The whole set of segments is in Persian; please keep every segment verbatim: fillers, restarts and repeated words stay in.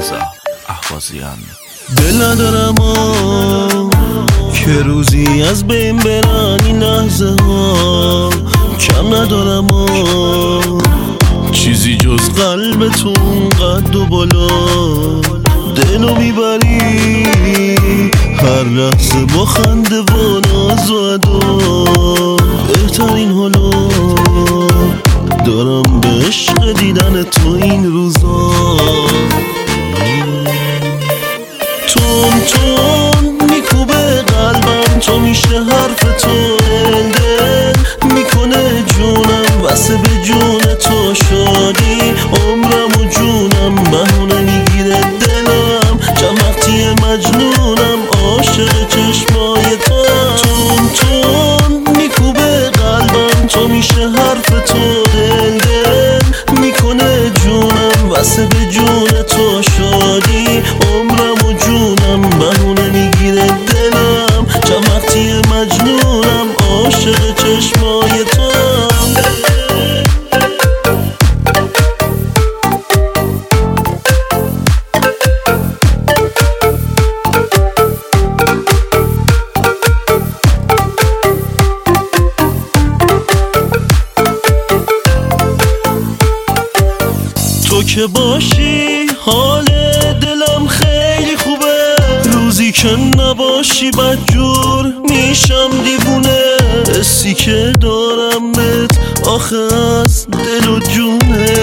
رضا اهوازیان. دل ندارم آه که روزی از بین برن این لحظه ها، کم ندارم آه چیزی جز قلبتون قد و بالا. دلو میبری هر لحظه با خنده و ناز و ادا. بهترین حالا دارم به عشق دیدن تو این روزا. تون تون میکوبه قلبم تو، میشه حرف تو دل دل میکنه جونم واسه به جون تو. شادی عمرم و جونم بهونه میگیره دلم، چند وقتی مجنونم عاشق چشمای تو. تون تون میکوبه قلبم تو، میشه حرف تو دل دل میکنه جونم واسه به جون تو. شادی عمرم و جونم بهونه میگیره دلم، چند وقتی مجنونم عاشق چشمای تو. تو که باشی حال دلم خیلی خوبه، روزی که نباشی بدجور میشم دیوونه. حسی که دارم بهت آخه از دل و جونه.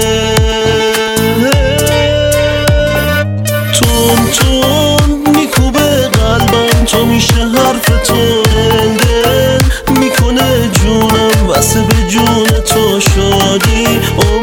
تون تون میکوبه قلبم تو، میشه حرف تو دل دل میکنه جونم واسه به جون تو. شادی